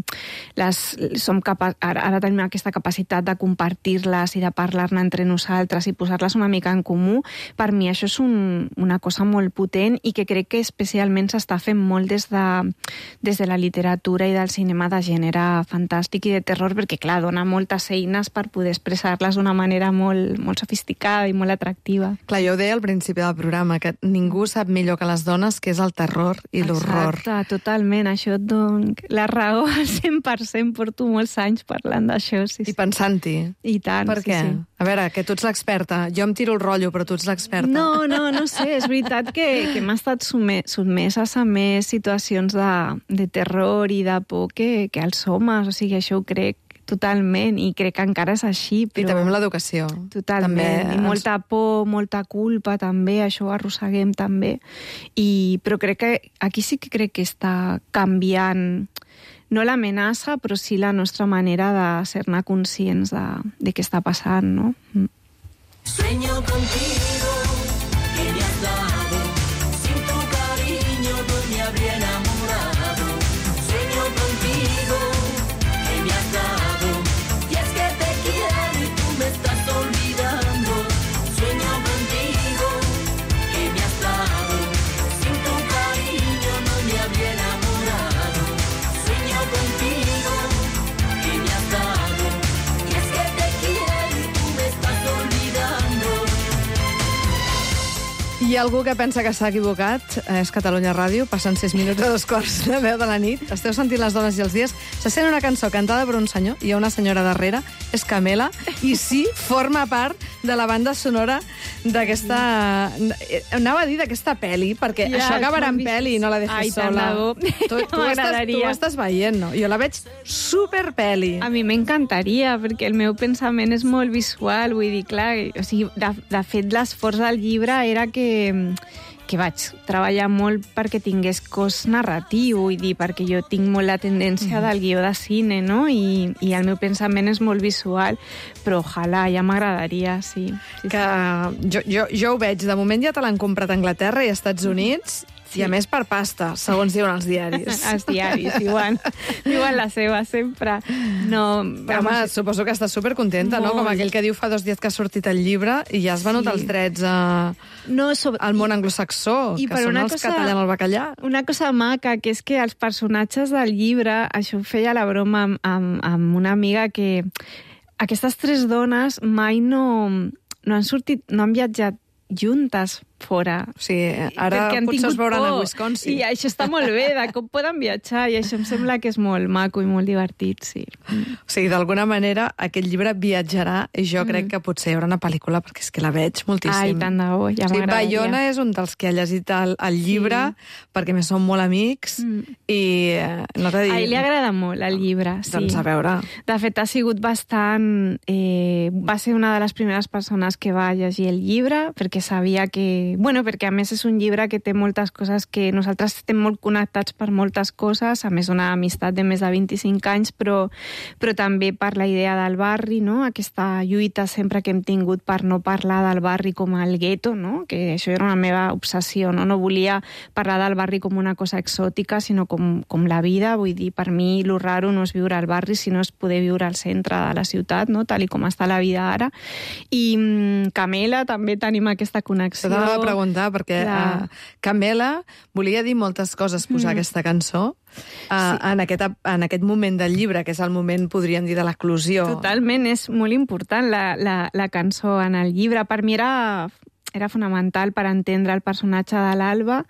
ara tenim aquesta capacitat de compartir-les i de parlar-ne entre nosaltres i posar-les una mica en comú. Per mi això és una cosa molt potent, i que crec que especialment s'està fent molt des de la literatura i del cinema de gènere fantàstic i de terror, perquè, clar, dona moltes eines per poder expressar-les d'una manera molt, molt sofisticada i molt atractiva. Clar, jo ho deia al principi del programa, que ningú sap millor que les dones què és el terror i l'horror. Exacte, totalment. Això et dono la raó al 100%, porto molts anys parlant d'això. Sí. I pensant-hi. I tant, per què? Sí. A veure, que tu ets l'experta. Jo em tiro el rotllo, però tu ets l'experta. No sé, és veritat que m'ha estat sotmeses a més situacions de terror i de por que els homes, o sigui, això ho crec totalment, i crec que encara és així. Però... I també amb l'educació. Totalment, també... i molta por, molta culpa també, això ho arrosseguem també. Però crec que aquí sí que crec que està canviant, no l'amenaça, però sí la nostra manera de ser-ne conscients de què està passant, no? Sueño contigo, que me has dado, sin tu cariño no me habría enamorado. Hi ha algú que pensa que s'ha equivocat. És Catalunya Ràdio, passen 6 minuts a 2:15 de la nit. Esteu sentint Les dones i els dies. Se sent una cançó cantada per un senyor, hi ha una senyora darrere, és Camela, i sí, forma part de la banda sonora d'aquesta... Anava a dir d'aquesta pel·li, perquè ja, això acabarà en pel·li i no la deixes sola. Tu ho estàs veient, no? Jo la veig superpel·li. A mi m'encantaria, perquè el meu pensament és molt visual, vull dir, clar, o sigui, de fet, l'esforç del llibre era que vaig treballar molt perquè tingués cos narratiu, vull dir, perquè jo tinc molt la tendència del guió de cine, no? I el meu pensament és molt visual, però ojalà, ja m'agradaria, sí. Jo ho veig, de moment ja te l'han comprat a Anglaterra i a Estats Units, i a més per pasta, segons diuen els diaris. Els diaris, diuen la seva sempre. No, home, suposo que estàs supercontenta, no? Com aquell que diu fa 2 dies que ha sortit el llibre i ja has venut els drets al món anglosaxó, que són els que tallen el bacallà. Una cosa maca, que és que els personatges del llibre, això ho feia la broma amb una amiga, que aquestes 3 dones mai no han sortit, no han viatjat juntes fora. Sí, ara potser es veuran a Wisconsin. I això està molt bé, de com poden viatjar, i això em sembla que és molt maco i molt divertit, sí. O sigui, d'alguna manera, aquest llibre viatjarà, i jo crec que potser hi haurà una pel·lícula, perquè és que la veig moltíssim. Ai, tant de bo, ja m'agradaria. Bayona és un dels que ha llegit el llibre, perquè més som molt amics, i no t'he dit... A ell li agrada molt, el llibre, sí. Doncs a veure. De fet, ha sigut bastant... va ser una de les primeres persones que va llegir el llibre, perquè sabia que... Bueno, perquè a més és un llibre que té moltes coses que nosaltres estem molt connectats per moltes coses, a més una amistat de més de 25 anys, però també per la idea del barri, no? Aquesta lluita sempre que hem tingut per no parlar del barri com el gueto, no? Que això era una meva obsessió, no? No volia parlar del barri com una cosa exòtica, sinó com la vida. Vull dir, per mi lo raro no és viure al barri, sinó és poder viure al centre de la ciutat, no? Tal i com està la vida ara. I Camela, també tenim aquesta connexió. T'ho de preguntar, perquè Camela volia dir moltes coses, posar aquesta cançó en aquest moment del llibre, que és el moment, podríem dir, de l'eclosió. Totalment, és molt important la cançó en el llibre. Per mi era fonamental per entendre el personatge de l'Alba,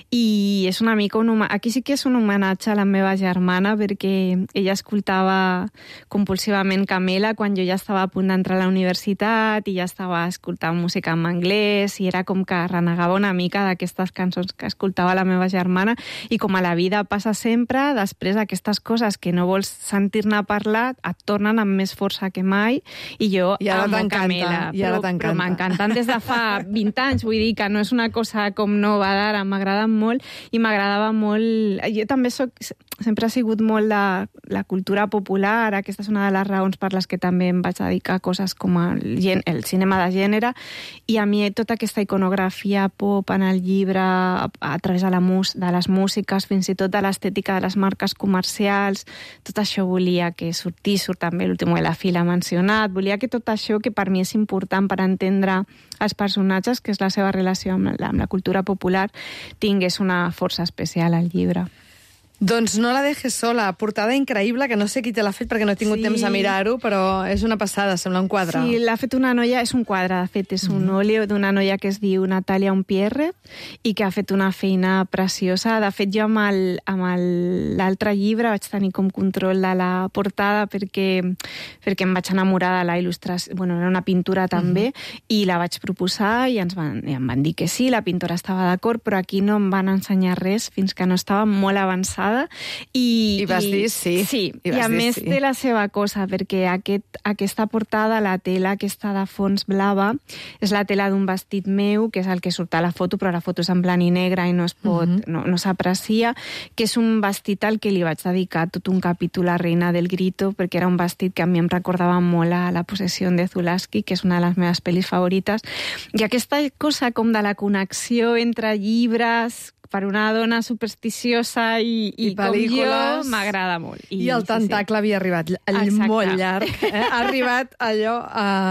i és una mica aquí sí que és un homenatge a la meva germana, perquè ella escoltava compulsivament Camela quan jo ja estava a punt d'entrar a la universitat i ja estava escoltant música en anglès, i era com que renegava una mica d'aquestes cançons que escoltava la meva germana, i com a la vida passa sempre, després aquestes coses que no vols sentir-ne parlar et tornen amb més força que mai, i jo amo Camela, però m'encanten des de fa 20 anys, vull dir que no és una cosa com nova d'ara, m'agraden molt, i m'agradava molt... Jo també sempre ha sigut molt la cultura popular, aquesta és una de les raons per les que també em vaig dedicar a coses com el cinema de gènere, i a mi tota aquesta iconografia pop en el llibre, a través de les músiques, fins i tot de l'estètica de les marques comercials, tot això volia que sortís, surt també l'últim de la fila mencionat, volia que tot això, que per mi és important per entendre els personatges, que és la seva relació amb la cultura popular, tingués una força especial al llibre. Doncs no la dejes sola. Portada increïble, que no sé qui te l'ha fet perquè no he tingut temps a mirar-ho, però és una passada, sembla un quadre. Sí, l'ha fet una noia, és un quadre, de fet, és un óleo d'una noia que es diu Natàlia Umpierre i que ha fet una feina preciosa. De fet, jo amb l'altre llibre vaig tenir com control de la portada perquè em vaig enamorar de la il·lustració, bueno, era una pintura també, i la vaig proposar i em van dir que sí, la pintora estava d'acord, però aquí no em van ensenyar res fins que no estava molt avançada. I vas dir sí. Sí, i a més té la seva cosa, perquè aquesta portada, la tela aquesta de fons blava, és la tela d'un vestit meu, que és el que surt a la foto, però la foto és en blanc i negre i no es pot, no s'aprecia, que és un vestit al que li vaig dedicar tot un capítol a Reina del Grito, perquè era un vestit que a mi em recordava molt a La possessió de Zulawski, que és una de les meves pel·lis favorites, i aquesta cosa com de la connexió entre llibres, per una dona supersticiosa i com jo, m'agrada molt. I el tentacle havia arribat molt llarg. Ha arribat allò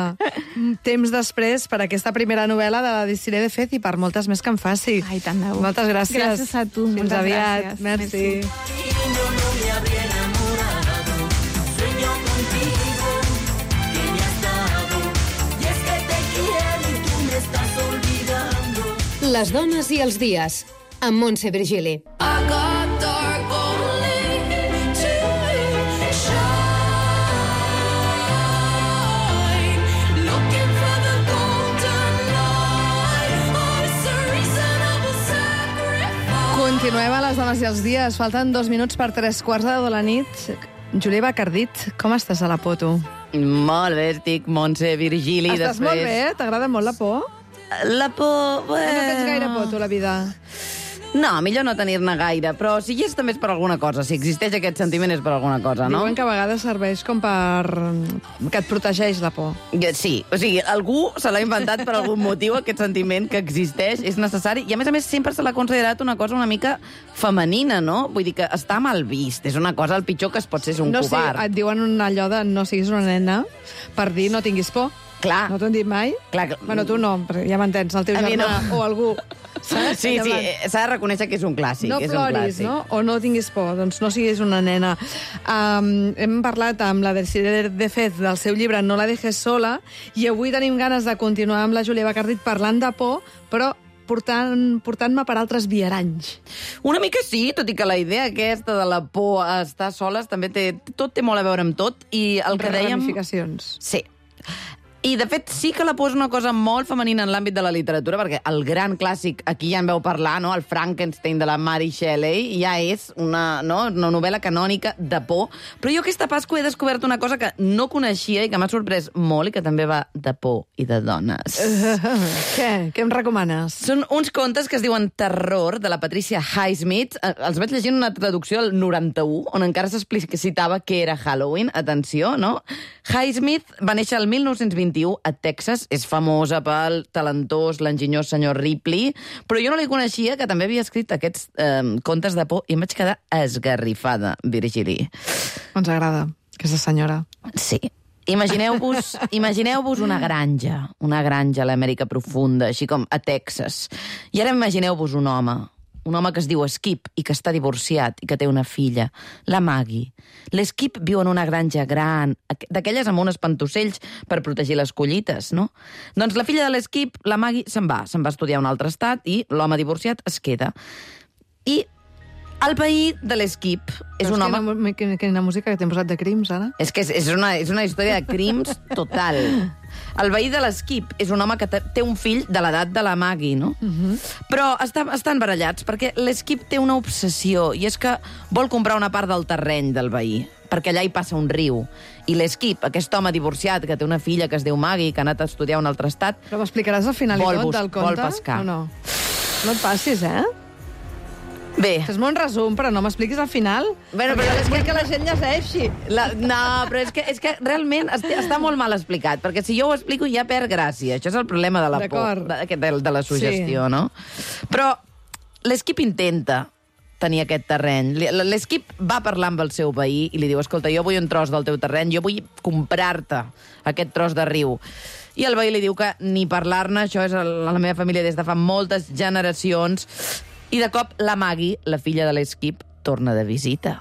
temps després per aquesta primera novel·la de la Desiree de Fez i per moltes més que em faci. Ai, tant de bo. Moltes gràcies. Gràcies a tu. Fins aviat. Merci. Les dones i els dies, amb Montse Virgili. Continuem a les dones i els dies. Falten 2 minuts per 3:15 de la nit. Júlia Bacardit, com estàs a la por, tu? Molt bé, estic, Montse Virgili. Estàs molt bé? T'agrada molt la por? La por... No tens gaire por, tu, la vida? No, millor no tenir-ne gaire, però si hi és també és per alguna cosa. Si existeix aquest sentiment és per alguna cosa, no? Diuen que a vegades serveix com per... que et protegeix la por. Sí, o sigui, algú se l'ha inventat per algun motiu, aquest sentiment que existeix, és necessari, i a més sempre se l'ha considerat una cosa una mica femenina, no? Vull dir que està mal vist, és una cosa, el pitjor que es pot ser és un covard. No, et diuen allò de no siguis una nena per dir no tinguis por. Clar. No t'ho han dit mai? Clar. Bueno, tu no, ja m'entens, el teu germà o algú. Saps? Sí, s'ha de reconèixer que és un clàssic. No és ploris, un no? O no tinguis por, doncs no siguis una nena. Hem parlat amb la Desiree de Fez del seu llibre No la dejes sola, i avui tenim ganes de continuar amb la Júlia Bacardit parlant de por, però portant-me per altres viaranys. Una mica sí, tot i que la idea aquesta de la por a estar soles també tot té molt a veure amb tot, i el que dèiem... Ramificacions. Sí. I, de fet, sí que la por és una cosa molt femenina en l'àmbit de la literatura, perquè el gran clàssic, aquí ja en veu parlar, no? El Frankenstein de la Mary Shelley, ja és una novel·la canònica de por. Però jo aquesta Pasqua he descobert una cosa que no coneixia i que m'ha sorprès molt i que també va de por i de dones. Què? Què em recomanes? Són uns contes que es diuen Terror, de la Patricia Highsmith. Els vaig llegir en una traducció del 91, on encara s'explicitava què era Halloween. Atenció, no? Highsmith va néixer el 1921 a Texas, és famosa pel talentós, l'enginyós senyor Ripley, però jo no li coneixia, que també havia escrit aquests contes de por, i em vaig quedar esgarrifada, Virgili. Ens agrada, aquesta senyora. Sí. Imagineu-vos una granja a l'Amèrica profunda, així com a Texas. I ara imagineu-vos un home que es diu Skip i que està divorciat i que té una filla, la Maggie. L'Skip viu en una granja gran, d'aquelles amb uns pantocells per protegir les collites, no? Doncs la filla de l'Skip, la Maggie, se'n va a estudiar a un altre estat i l'home divorciat es queda. I el veí de l'Skip és un home... Quina música que t'hem posat de crims, ara? És que és una història de crims total. El veí de l'Skip és un home que té un fill de l'edat de la Maggie, no? Però estan barallats perquè l'Skip té una obsessió, i és que vol comprar una part del terreny del veí, perquè allà hi passa un riu. I l'Skip, aquest home divorciat que té una filla que es diu Maggie, que ha anat a estudiar a un altre estat... Però m'explicaràs el final i tot del conte? Vol pescar. O no? No et passis, eh? Bé. Fes-me un resum, però no m'expliquis al final. Bueno, però és que la gent llegeixi. No, però és que realment està molt mal explicat, perquè si jo ho explico ja perd gràcia. Això és el problema de la por, de la suggestió, sí. No? Però l'Skip intenta tenir aquest terreny. L'Skip va parlar amb el seu veí i li diu: escolta, jo vull un tros del teu terreny, jo vull comprar-te aquest tros de riu. I el veí li diu que ni parlar-ne, això és la meva família des de fa moltes generacions. I de cop la Maggie, la filla de l'Skip, torna de visita.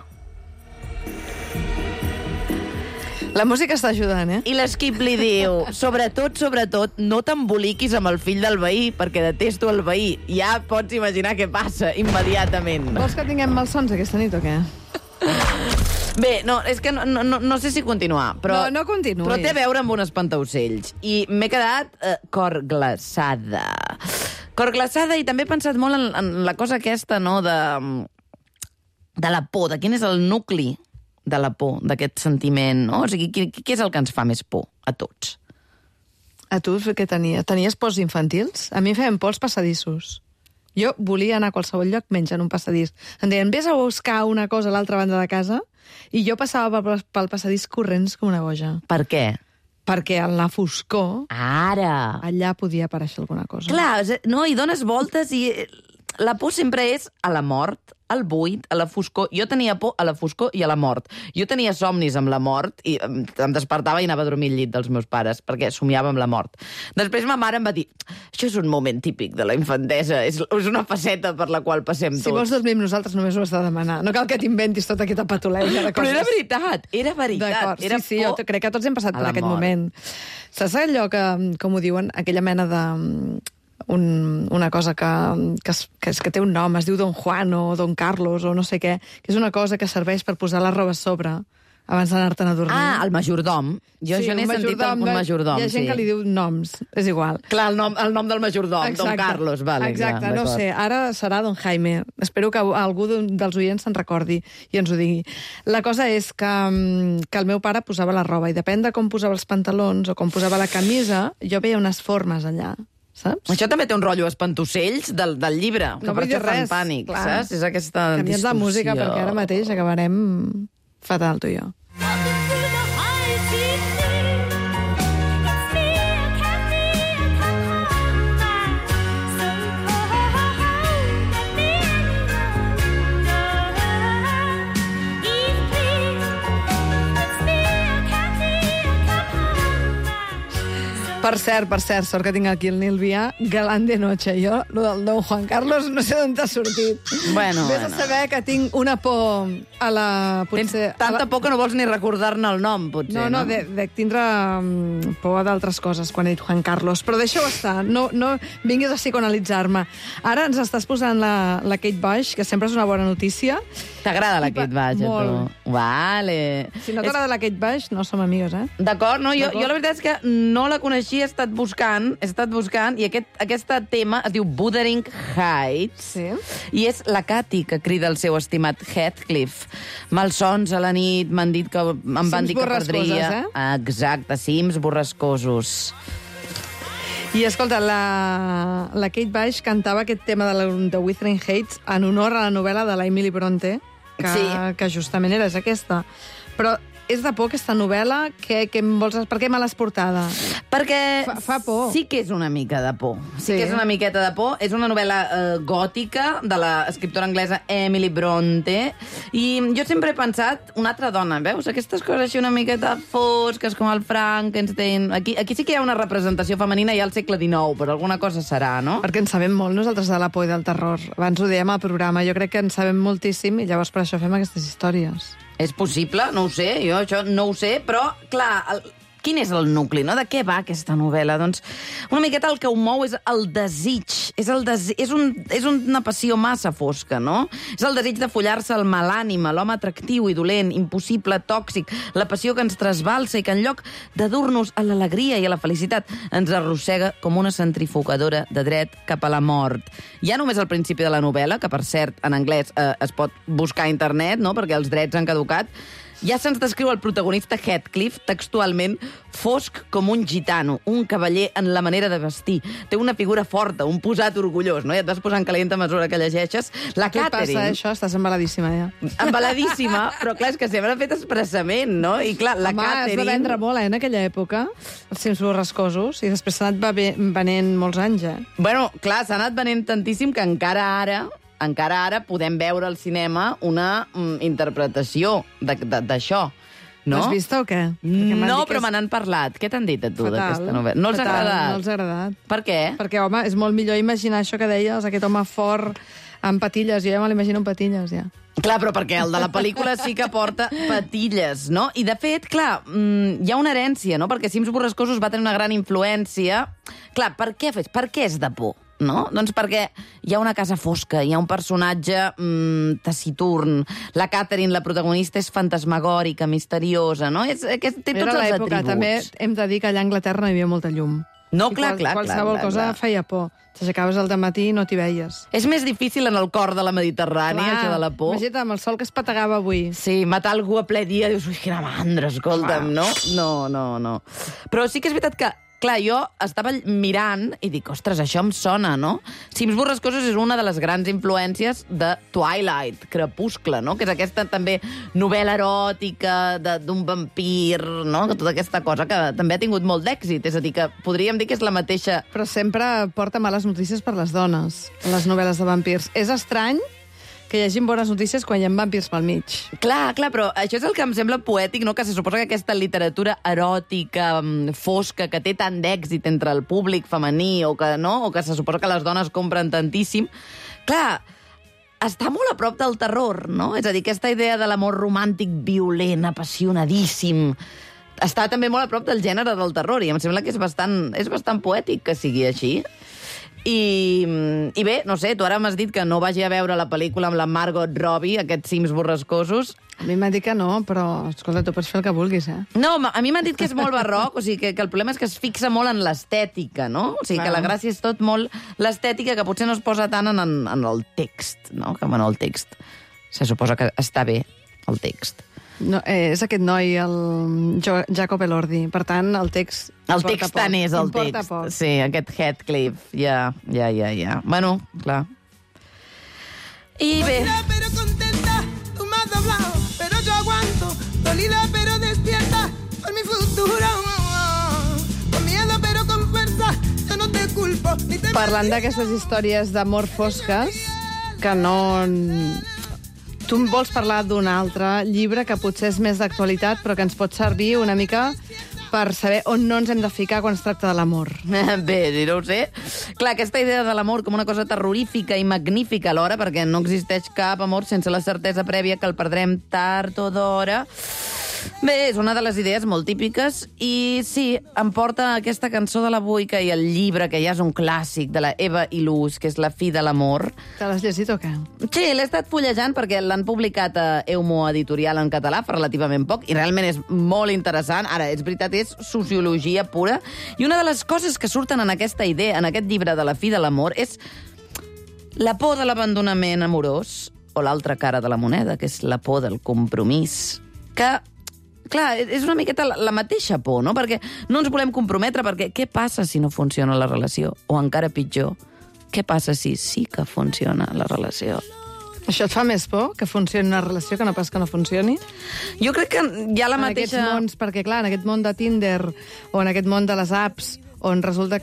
La música està ajudant, eh? I l'Skip li diu: sobretot, no t'emboliquis amb el fill del veí, perquè detesto el veí. Ja pots imaginar què passa immediatament. Vols que tinguem malsons aquesta nit o què? Bé, no, és que no sé si continuar, però... No continuïs. Però té a veure amb un espantaocells. I m'he quedat cor glaçada. Cor glaçada, i també he pensat molt en la cosa aquesta, no?, de la por, de quin és el nucli de la por, d'aquest sentiment, no? O sigui, què és el que ens fa més por a tots? A tu què tenies? Tenies pors infantils? A mi em feien por els passadissos. Jo volia anar a qualsevol lloc menys en un passadís. Em deien, vés a buscar una cosa a l'altra banda de casa, i jo passava pel passadís corrents com una boja. Per què? Perquè en la foscor... Ara! Allà podia aparèixer alguna cosa. Clar, no, i dones voltes i... La por sempre és a la mort, al buit, a la foscor. Jo tenia por a la foscor i a la mort. Jo tenia somnis amb la mort i em despertava i anava a dormir al llit dels meus pares, perquè somiava amb la mort. Després ma mare em va dir: això és un moment típic de la infantesa, és una faceta per la qual passem tots. Si vols dormir amb nosaltres només ho has de demanar. No cal que t'inventis tota aquesta patolègia de coses. Però era veritat. D'acord, sí, jo crec que tots hem passat per aquest moment. Saps allò que, com ho diuen, aquella mena de... una cosa que té un nom, es diu Don Juan o Don Carlos o no sé què, que és una cosa que serveix per posar la roba a sobre abans d'anar-te'n a dormir. Ah, el majordom. Jo això n'he sentit algun majordom. Hi ha gent que li diu noms, és igual. Clar, el nom del majordom, Don Carlos. Vale, exacte, no sé, ara serà Don Jaime. Espero que algú dels oients se'n recordi i ens ho digui. La cosa és que el meu pare posava la roba i depèn de com posava els pantalons o com posava la camisa, jo veia unes formes allà. Saps? Això també té un rotllo espantocells del llibre, que no per això fan res, pànic, clar. saps? És aquesta Canviem distorsió. la música perquè ara mateix acabarem fatal, tu i jo. Per cert, sort que tinc aquí el Nil Vià, galant de noche. Jo, lo del Don Juan Carlos, no sé d'on t'ha sortit. Bueno. A saber que tinc una por a la... Potser, tens tanta por que no vols ni recordar-ne el nom, potser, no? No, de tindre por d'altres coses quan he dit Juan Carlos. Però deixa-ho estar, no vinguis a psicoanalitzar-me. Ara ens estàs posant la Kate Bush, que sempre és una bona notícia. T'agrada la Kate Bush, a tu? Vale. Si no t'agrada la Kate Bush, no som amigues, eh? D'acord, no? Jo la veritat és que no la coneixia, he estat buscant, i aquest tema es diu Wuthering Heights, sí. I és la Cathy que crida el seu estimat Heathcliff. Malsons a la nit, m'han dit que em van dir que perdria. Exacte, cims borrascosos. I escolta, la Kate Bush cantava aquest tema de Wuthering Heights en honor a la novel·la de l'Emily Bronte, que justament era aquesta. Però és de por, aquesta novel·la? Per què me l'has portada? Perquè fa por. Sí que és una mica de por. Sí que és una miqueta de por. És una novel·la gòtica de l'escriptora anglesa Emily Bronte. I jo sempre he pensat, una altra dona, veus? Aquestes coses així una miqueta fosques, com el Frankenstein. Aquí sí que hi ha una representació femenina ja al segle XIX, però alguna cosa serà, no? Perquè en sabem molt nosaltres de la por i del terror. Abans ho dèiem al programa. Jo crec que en sabem moltíssim i llavors per això fem aquestes històries. És possible, no ho sé, jo això no ho sé, però, clar, quin és el nucli, no? De què va aquesta novel·la? Doncs una miqueta el que ho mou és el desig. És una passió massa fosca, no? És el desig de follar-se el malànima, l'home atractiu i dolent, impossible, tòxic, la passió que ens trasbalsa i que en lloc de dur-nos a l'alegria i a la felicitat ens arrossega com una centrifugadora de dret cap a la mort. Ja només al principi de la novel·la, que per cert en anglès es pot buscar a internet, no? Perquè els drets han caducat, ja se'ns descriu el protagonista Heathcliff textualment fosc com un gitano, un cavaller en la manera de vestir. Té una figura forta, un posat orgullós, no? I et vas posant calent a mesura que llegeixes. La Catherine... Què passa, això? Estàs embaladíssima, ja. Embaladíssima, però clar, és que sempre ha fet expressament, no? I clar, la Catherine... es va vendre molt, en aquella època, els cims borrascosos, i després s'ha anat venent molts anys, Bueno, clar, s'ha anat venent tantíssim que encara ara podem veure al cinema una interpretació d'això. No? L'has vist o què? No, però me n'han parlat. Què t'han dit a tu d'aquesta novel·la? No els ha agradat? No els ha agradat. Per què? Perquè, home, és molt millor imaginar això que deies, aquest home fort amb patilles. Jo ja me l'imagino amb patilles, ja. Clar, però perquè el de la pel·lícula sí que porta patilles, no? I, de fet, clar, hi ha una herència, no? Perquè Cims borrascosos va tenir una gran influència. Clar, per què és de por? No? Doncs perquè hi ha una casa fosca, hi ha un personatge taciturn, la Catherine, la protagonista, és fantasmagòrica, misteriosa, no? Té tots els atributs. També hem de dir que allà a Anglaterra no hi havia molta llum. No, clar. Qualsevol cosa feia por. T'aixecaves al dematí i no t'hi veies. És més difícil en el cor de la Mediterrània, això de la por. Imagina't amb el sol que es pategava avui. Sí, matar algú a ple dia, dius, ui, quina mandra, escolta'm, no? No. Però sí que és veritat que clar, jo estava mirant i dic, ostres, això em sona, no? Cims borrascosos és una de les grans influències de Twilight, Crepuscle, no? Que és aquesta també novel·la eròtica d'un vampir, no? Tota aquesta cosa que també ha tingut molt d'èxit. És a dir, que podríem dir que és la mateixa... Però sempre porta males notícies per les dones, les novel·les de vampirs. És estrany que hi hagi bones notícies quan hi ha vampirs pel mig. Clar, però això és el que em sembla poètic, no? Que se suposa que aquesta literatura eròtica, fosca, que té tant d'èxit entre el públic femení, o que se suposa que les dones compren tantíssim, clar, està molt a prop del terror, no? És a dir, aquesta idea de l'amor romàntic violent, apassionadíssim, està també molt a prop del gènere del terror, i em sembla que és bastant poètic que sigui així. I bé, no sé, tu ara m'has dit que no vagi a veure la pel·lícula amb la Margot Robbie, aquests cims borrascosos. A mi m'ha dit que no, però, escolta, tu pots fer el que vulguis, eh? No, a mi m'han dit que és molt barroc, o sigui, que el problema és que es fixa molt en l'estètica, no? O sigui, que la gràcia és tot molt l'estètica, que potser no es posa tant en el text, no? Que, bueno, el text se suposa que està bé, el text. No, és aquest noi, el Jacob Elordi. Per tant, el text... El text tant és el text. Poc. Sí, aquest Heathcliff. Ja. Bueno, clar. I bé... Pero contenta, tú me has doblado, pero yo aguanto. Dolida pero despierta por mi futuro. Con miedo pero con fuerza, yo no te culpo. Ni te Parlant d'aquestes històries d'amor fosques, que no... Tu em vols parlar d'un altre llibre que potser és més d'actualitat, però que ens pot servir una mica per saber on no ens hem de ficar quan es tracta de l'amor. Bé, no ho sé. Clar, aquesta idea de l'amor com una cosa terrorífica i magnífica alhora, perquè no existeix cap amor sense la certesa prèvia que el perdrem tard o d'hora. Bé, és una de les idees molt típiques i sí, em porta aquesta cançó de la Boica i el llibre, que ja és un clàssic, de la Eva Ilús, que és La fi de l'amor. Te l'has llegit o què? Sí, l'he estat fullejant perquè l'han publicat a Eumo Editorial en català fa relativament poc i realment és molt interessant. Ara, és veritat, és sociologia pura. I una de les coses que surten en aquesta idea, en aquest llibre de La fi de l'amor, és la por de l'abandonament amorós o l'altra cara de la moneda, que és la por del compromís, que... Clar, és una miqueta la mateixa por, no? Perquè no ens volem comprometre, perquè què passa si no funciona la relació? O encara pitjor, què passa si sí que funciona la relació? Això et fa més por, que funcioni una relació, que no pas que no funcioni? Jo crec que hi ha la mateixa... En aquests mons, perquè clar, en aquest món de Tinder o en aquest món de les apps, on resulta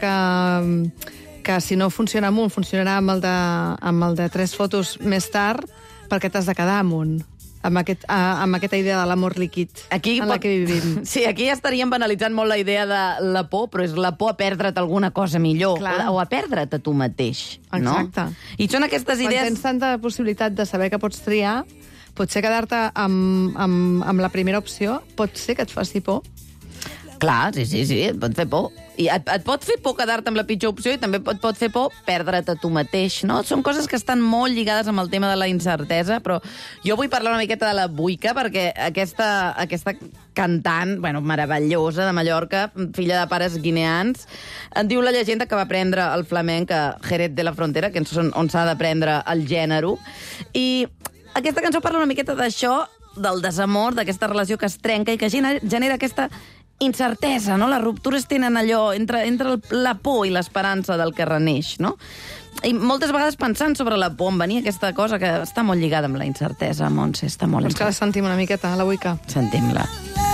que si no funciona amb un, funcionarà amb el de 3 fotos més tard, perquè t'has de quedar amb un. Amb aquesta idea de l'amor líquid en la que vivim. Sí, aquí ja estaríem banalitzant molt la idea de la por, però és la por a perdre't alguna cosa millor, o a perdre't a tu mateix. Exacte. No? I són aquestes idees... Quan tens tanta possibilitat de saber que pots triar, potser quedar-te amb la primera opció pot ser que et faci por. Clar, sí, et pot fer por. I et pot fer por quedar-te amb la pitjor opció i també et pot fer por perdre't a tu mateix, no? Són coses que estan molt lligades amb el tema de la incertesa, però jo vull parlar una miqueta de la Boica, perquè aquesta cantant, meravellosa de Mallorca, filla de pares guineans, en diu la llegenda que va aprendre el flamenc a Jerez de la Frontera, que és on s'ha d'aprendre el gènere, i aquesta cançó parla una miqueta d'això, del desamor, d'aquesta relació que es trenca i que genera aquesta incertesa, no? Les ruptures tenen allò entre la por i l'esperança del que reneix, no? I moltes vegades pensant sobre la por em venia aquesta cosa que està molt lligada amb la incertesa, Montse, està molt... Doncs que la sentim una miqueta, la Boica. Sentim-la.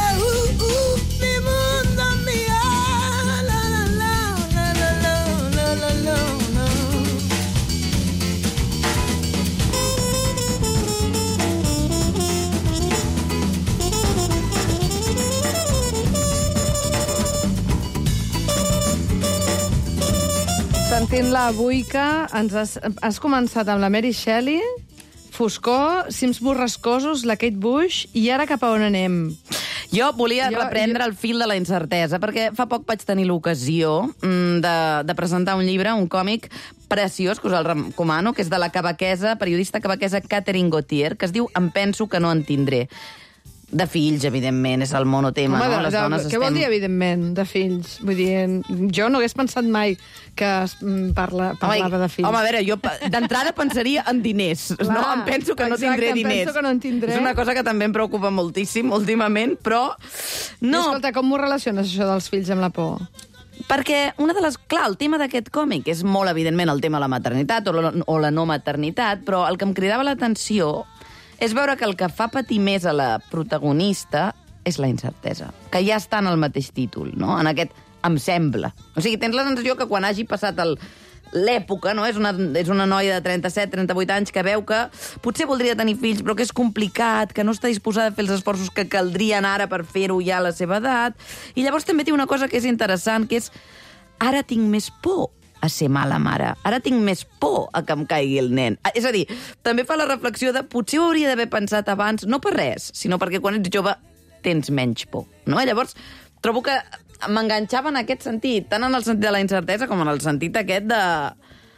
Sentint la Boica, has començat amb la Mary Shelley, Foscor, Cims borrascosos, la Kate Bush, i ara cap a on anem? Jo volia reprendre el fil de la incertesa, perquè fa poc vaig tenir l'ocasió de presentar un llibre, un còmic preciós, que us el recomano, que és de la quebequesa, periodista quebequesa Catherine Gauthier, que es diu Em penso que no en tindré. De fills, evidentment, és el monotema. Home, no? Les dones què vol dir, evidentment, de fills? Vull dir, jo no hagués pensat mai que es parlava de fills. Home, a veure, jo d'entrada pensaria en diners. Clar, no? Em penso que no tindré diners. Em penso que no en tindré. És una cosa que també em preocupa moltíssim últimament, però... No. I escolta, com ho relaciones, això dels fills, amb la por? Perquè clar, el tema d'aquest còmic és molt, evidentment, el tema de la maternitat o la no maternitat, però el que em cridava l'atenció és veure que el que fa patir més a la protagonista és la incertesa, que ja està en el mateix títol, no? En aquest em sembla. O sigui, tens la sensació que quan hagi passat l'època, no? És una noia de 37-38 anys que veu que potser voldria tenir fills, però que és complicat, que no està disposada a fer els esforços que caldrien ara per fer-ho ja a la seva edat. I llavors també té una cosa que és interessant, que és ara tinc més por a ser mala mare. Ara tinc més por a que em caigui el nen. És a dir, també fa la reflexió de potser ho hauria d'haver pensat abans, no per res, sinó perquè quan ets jove tens menys por, no? Llavors, trobo que m'enganxava en aquest sentit, tant en el sentit de la incertesa com en el sentit aquest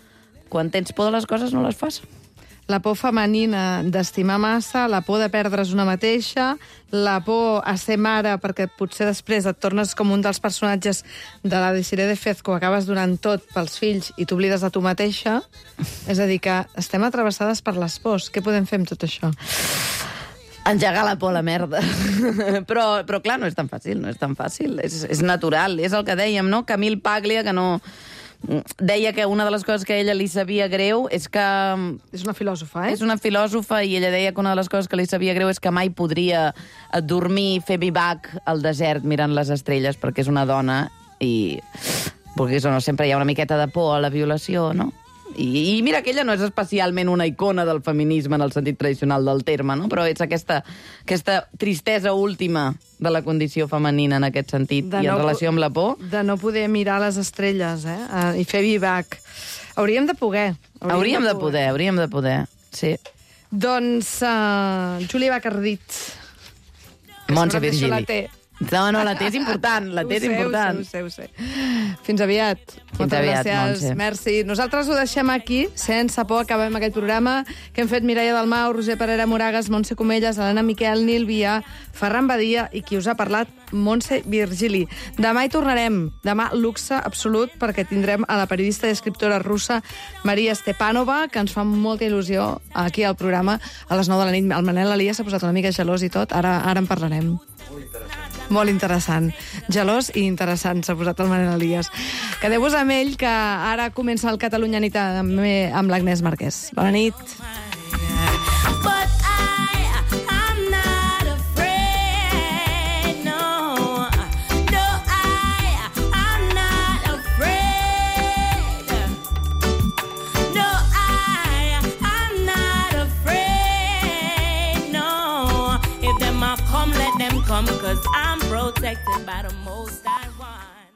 quan tens por de les coses no les fas. La por femenina d'estimar massa, la por de perdre's una mateixa, la por a ser mare perquè potser després et tornes com un dels personatges de la Desiree de Fez, que ho acabes donant tot pels fills i t'oblides de tu mateixa. És a dir, que estem atravessades per les pors. Què podem fer amb tot això? Engegar la por a la merda. però clar, no és tan fàcil, no és tan fàcil. És natural, és el que dèiem, no? Camille Paglia, que no... Deia que una de les coses que a ella li sabia greu és que... És una filòsofa, És una filòsofa, i ella deia que una de les coses que li sabia greu és que mai podria dormir, fer bivac al desert mirant les estrelles, perquè és una dona i... Perquè sempre hi ha una miqueta de por a la violació, no? I mira que ella no és especialment una icona del feminisme en el sentit tradicional del terme, no? Però és aquesta tristesa última de la condició femenina en aquest sentit, i en relació amb la por. De no poder mirar les estrelles, i fer vivac. Hauríem de poder. Hauríem de poder, sí. Doncs, Júlia Bacardit. Montse Virgili. No, la té és important, Ho sé. Fins aviat. Fins aviat, Montse. Merci. Nosaltres ho deixem aquí, sense por, acabem aquest programa que hem fet Mireia Dalmau, Roser Parera Moragas, Montse Comelles, Helena Miquel, Nil Vià, Ferran Badia i qui us ha parlat, Montse Virgili. Demà hi tornarem. Demà luxe absolut, perquè tindrem a la periodista i escriptora russa Maria Stepanova, que ens fa molta il·lusió aquí al programa a les 9 de la nit. El Manel Elias s'ha posat una mica gelós i tot. Ara en parlarem. Molt interessant. Gelós i interessant s'ha posat el Manel Elias. Quedeu-vos amb ell, que ara comença el Catalunya Nit també amb l'Agnès Marquès. Bona nit. Come, let them come, 'cause I'm protected by the Most High.